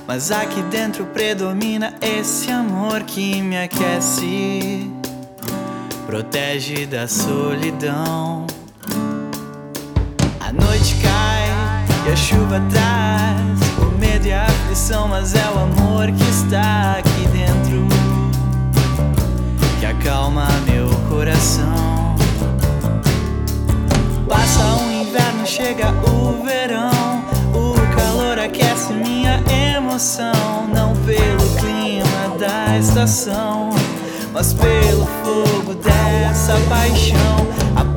Mas aqui dentro predomina esse amor que me aquece, protege da solidão. A noite cai e a chuva traz o medo e a aflição, mas é o amor que está aqui dentro que acalma meu coração. Passa o inverno, chega o verão, o calor aquece minha emoção. Não pelo clima da estação, mas pelo fogo dessa paixão. A